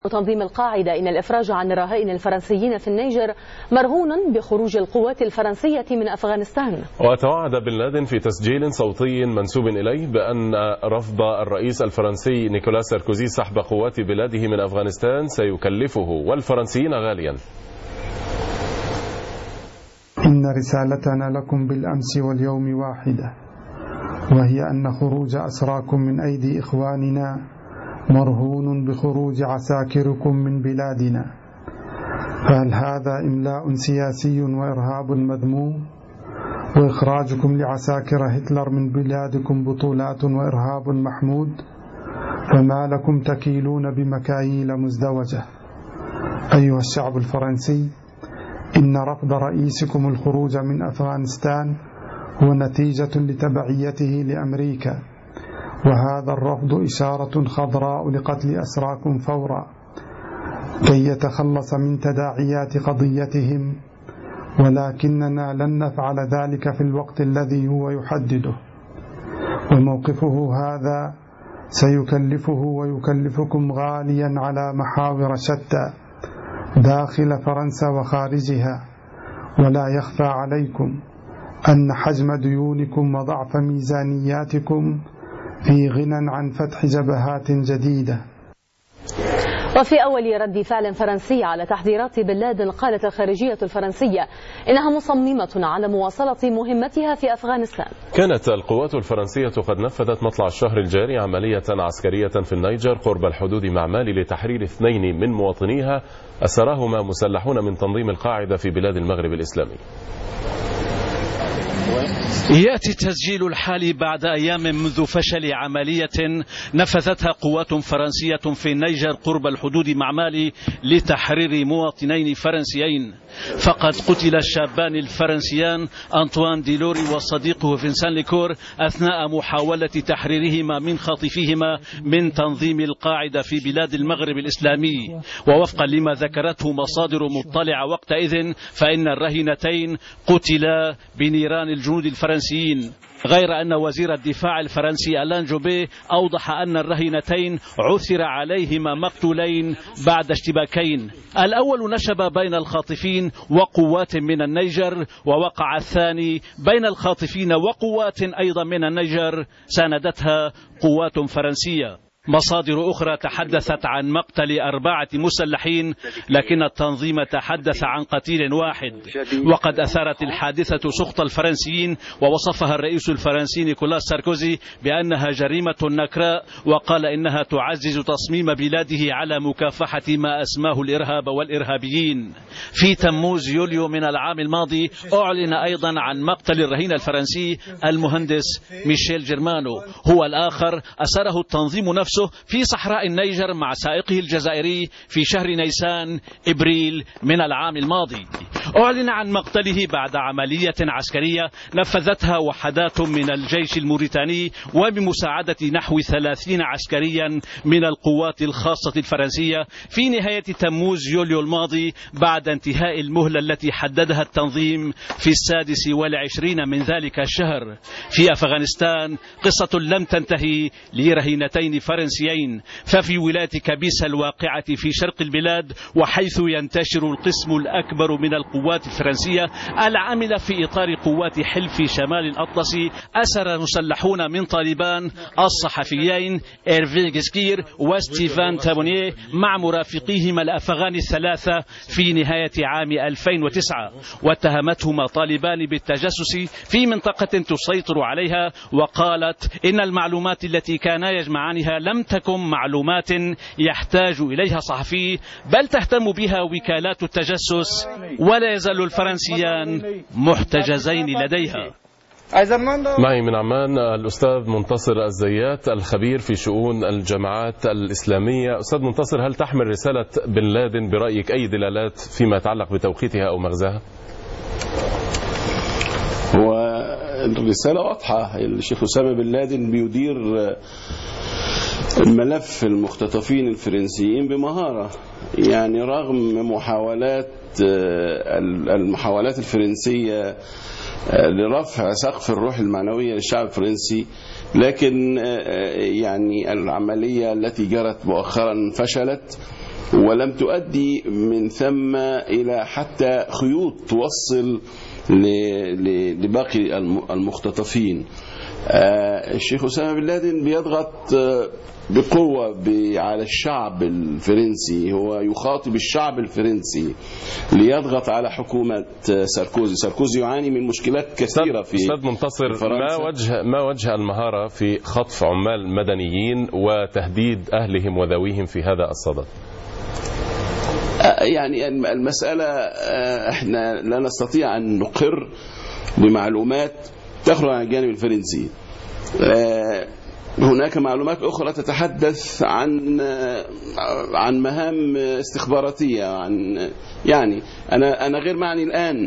تنظيم القاعدة إن الإفراج عن الرهائن الفرنسيين في النيجر مرهون بخروج القوات الفرنسية من أفغانستان. وتوعد بن لادن في تسجيل صوتي منسوب إليه بأن رفض الرئيس الفرنسي نيكولاس ساركوزي سحب قوات بلاده من أفغانستان سيكلفه والفرنسيين غاليا. إن رسالتنا لكم بالأمس واليوم واحدة، وهي أن خروج أسراكم من أيدي إخواننا مرهون بخروج عساكركم من بلادنا. فهل هذا إملاء سياسي وإرهاب مذموم؟ وإخراجكم لعساكر هتلر من بلادكم بطولات وإرهاب محمود؟ فما لكم تكيلون بمكاييل مزدوجة؟ أيها الشعب الفرنسي، إن رفض رئيسكم الخروج من أفغانستان هو نتيجة لتبعيته لأمريكا، وهذا الرفض إشارة خضراء لقتل أسراكم فورا كي يتخلص من تداعيات قضيتهم، ولكننا لن نفعل ذلك في الوقت الذي هو يحدده. وموقفه هذا سيكلفه ويكلفكم غاليا على محاور شتى داخل فرنسا وخارجها، ولا يخفى عليكم أن حجم ديونكم وضعف ميزانياتكم في غنى عن فتح جبهات جديدة. وفي أول رد فعل فرنسي على تحذيرات بن لادن، قالت الخارجية الفرنسية إنها مصممة على مواصلة مهمتها في أفغانستان. كانت القوات الفرنسية قد نفذت مطلع الشهر الجاري عملية عسكرية في النيجر قرب الحدود مع مالي لتحرير 2 من مواطنيها أسراهما مسلحون من تنظيم القاعدة في بلاد المغرب الإسلامي. يأتي التسجيل الحالي بعد أيام منذ فشل عملية نفذتها قوات فرنسية في النيجر قرب الحدود مع مالي لتحرير مواطنين فرنسيين. فقد قتل الشابان الفرنسيان أنطوان ديلوري وصديقه فينسان ليكور أثناء محاولة تحريرهما من خاطفيهما من تنظيم القاعدة في بلاد المغرب الإسلامي. ووفقا لما ذكرته مصادر مطلعة وقتئذ فإن الرهينتين قتلا بنيران الجنود الفرنسيين، غير أن وزير الدفاع الفرنسي ألان جوبيه أوضح أن الرهينتين عثر عليهما مقتولين بعد اشتباكين، الأول نشب بين الخاطفين وقوات من النيجر، ووقع الثاني بين الخاطفين وقوات أيضا من النيجر ساندتها قوات فرنسية. مصادر أخرى تحدثت عن مقتل 4 مسلحين، لكن التنظيم تحدث عن قتيل واحد. وقد أثارت الحادثة سخط الفرنسيين، ووصفها الرئيس الفرنسي نيكولاس ساركوزي بأنها جريمة نكراء، وقال إنها تعزز تصميم بلاده على مكافحة ما أسماه الإرهاب والإرهابيين. في تموز يوليو من العام الماضي أعلن أيضا عن مقتل الرهين الفرنسي المهندس ميشيل جيرمانو، هو الآخر أسره التنظيم نفسه في صحراء النيجر مع سائقه الجزائري في شهر نيسان إبريل من العام الماضي. أعلن عن مقتله بعد عملية عسكرية نفذتها وحدات من الجيش الموريتاني وبمساعدة نحو 30 عسكريا من القوات الخاصة الفرنسية في نهاية تموز يوليو الماضي، بعد انتهاء المهلة التي حددها التنظيم في 26 من ذلك الشهر. في أفغانستان قصة لم تنتهي لرهينتين فرنسيين، ففي ولاية كابيسا الواقعة في شرق البلاد، وحيث ينتشر القسم الأكبر من القوات الفرنسية العاملة في إطار قوات حلف شمال الأطلسي، أسر مسلحون من طالبان الصحفيين إيرفي جسكير وستيفان تابونيه مع مرافقيهما الأفغان الثلاثة في نهاية عام 2009، واتهمتهما طالبان بالتجسس في منطقة تسيطر عليها، وقالت إن المعلومات التي كانا يجمعانها لم تكن معلومات يحتاج إليها صحفي، بل تهتم بها وكالات التجسس، ولا يزال الفرنسيان محتجزين لديها. معي من عمان الأستاذ منتصر الزيات الخبير في شؤون الجماعات الإسلامية. أستاذ منتصر، هل تحمل رسالة بن لادن برأيك أي دلالات فيما يتعلق بتوقيتها أو مغزاها؟ هو الرسالة واضحة، الشيخ أسامة بن لادن بيدير الملف المختطفين الفرنسيين بمهارة، يعني رغم المحاولات الفرنسية لرفع سقف الروح المعنوية للشعب الفرنسي، لكن يعني العملية التي جرت مؤخرا فشلت، ولم تؤدي من ثم إلى حتى خيوط توصل لباقي المختطفين. الشيخ أسامة بن لادن بيضغط بقوة على الشعب الفرنسي، هو يخاطب الشعب الفرنسي ليضغط على حكومة ساركوزي. ساركوزي يعاني من مشكلات كثيرة في أستاذ منتصر، فرنسا. ما وجه المهارة في خطف عمال مدنيين وتهديد أهلهم وذويهم في هذا الصدد؟ يعني المسألة احنا لا نستطيع أن نقر بمعلومات تخرج عن الجانب الفرنسي. هناك معلومات أخرى تتحدث عن مهام استخباراتية، يعني أنا غير معني الآن،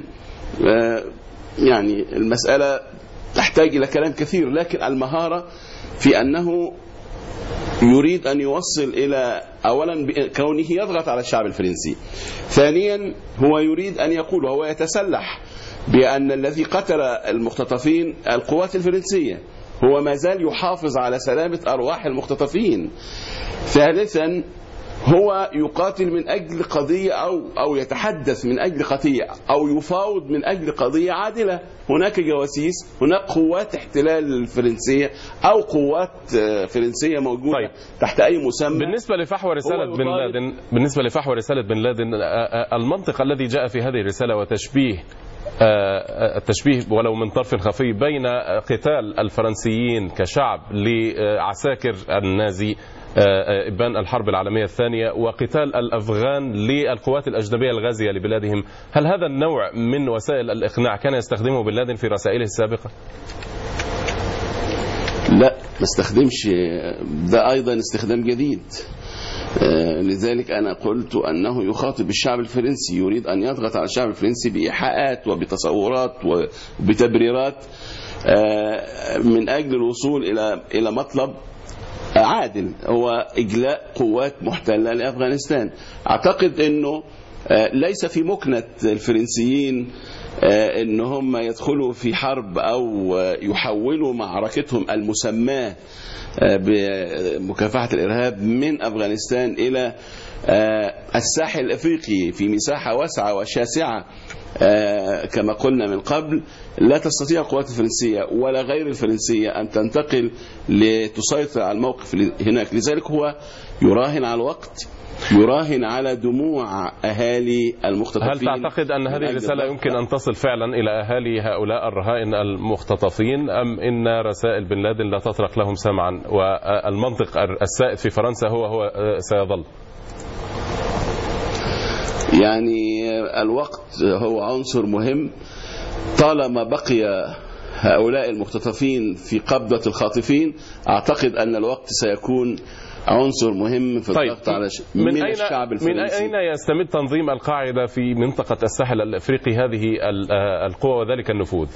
يعني المسألة تحتاج إلى كلام كثير، لكن المهارة في أنه يريد أن يوصل إلى أولا كونه يضغط على الشعب الفرنسي، ثانيا هو يريد أن يقول وهو يتسلح بأن الذي قتل المختطفين القوات الفرنسية، هو ما زال يحافظ على سلامة أرواح المختطفين، ثالثا هو يقاتل من أجل قضية أو يتحدث من أجل قضية أو يفاوض من أجل قضية عادلة. هناك جواسيس، هناك قوات احتلال فرنسية أو قوات فرنسية موجودة. طيب. تحت أي مسمى. بالنسبة لفحوى رسالة بن لادن، المنطق الذي جاء في هذه الرسالة وتشبيه التشبيه ولو من طرف خفي بين قتال الفرنسيين كشعب لعساكر النازي إبان الحرب العالمية الثانية وقتال الأفغان للقوات الأجنبية الغازية لبلادهم، هل هذا النوع من وسائل الإقناع كان يستخدمه بن لادن في رسائله السابقة؟ لا، ما استخدمش، ده أيضا استخدام جديد. لذلك أنا قلت أنه يخاطب الشعب الفرنسي، يريد أن يضغط على الشعب الفرنسي بإيحاءات وبتصورات وبتبريرات من أجل الوصول إلى مطلب عادل، هو إجلاء قوات محتلة لأفغانستان. أعتقد أنه ليس في مكنة الفرنسيين أن هم يدخلوا في حرب أو يحولوا معركتهم المسماة بمكافحة الإرهاب من أفغانستان إلى الساحل الأفريقي في مساحة واسعة وشاسعة. كما قلنا من قبل، لا تستطيع القوات الفرنسية ولا غير الفرنسية أن تنتقل لتسيطر على الموقف هناك. لذلك هو يراهن على الوقت، يراهن على دموع أهالي المختطفين. هل تعتقد أن هذه الرسالة يمكن أن تصل فعلا إلى أهالي هؤلاء الرهائن المختطفين، أم إن رسائل بن لادن لا تطرق لهم سمعا والمنطق السائد في فرنسا هو سيظل؟ يعني الوقت هو عنصر مهم. طالما بقي هؤلاء المختطفين في قبضة الخاطفين، أعتقد أن الوقت سيكون عنصر مهم في الضغط على من الشعب الفرنسي. من أين يستمد تنظيم القاعدة في منطقة الساحل الأفريقي هذه القوة وذلك النفوذ؟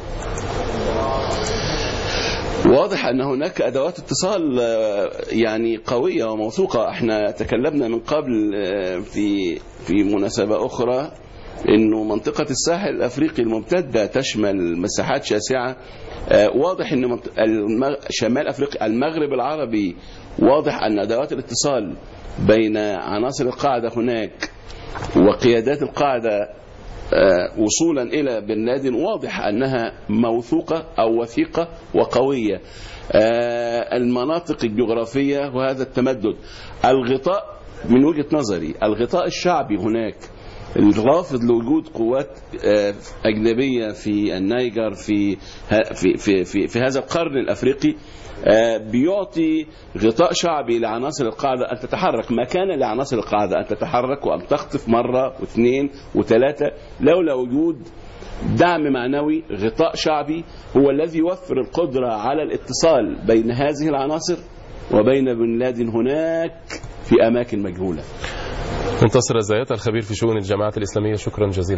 واضح أن هناك أدوات اتصال يعني قوية وموثوقة. احنا تكلمنا من قبل في مناسبة أخرى إنه منطقة الساحل الأفريقي الممتدة تشمل مساحات شاسعة. واضح إن شمال أفريقيا، المغرب العربي، واضح أن أدوات الاتصال بين عناصر القاعدة هناك وقيادات القاعدة وصولا إلى بن لادن واضح أنها موثوقة أو وثيقة وقوية. المناطق الجغرافية وهذا التمدد، الغطاء من وجهة نظري، الغطاء الشعبي هناك الرافض لوجود قوات أجنبية في النيجر في هذا القرن الأفريقي بيعطي غطاء شعبي لعناصر القاعدة أن تتحرك، مكان لعناصر القاعدة أن تتحرك وأن تخطف مرة واثنين وثلاثة، لولا وجود دعم معنوي. غطاء شعبي هو الذي يوفر القدرة على الاتصال بين هذه العناصر وبين بن لادن هناك في أماكن مجهولة. منتصر الزيات، الخبير في شؤون الجماعات الإسلامية، شكرا جزيلا.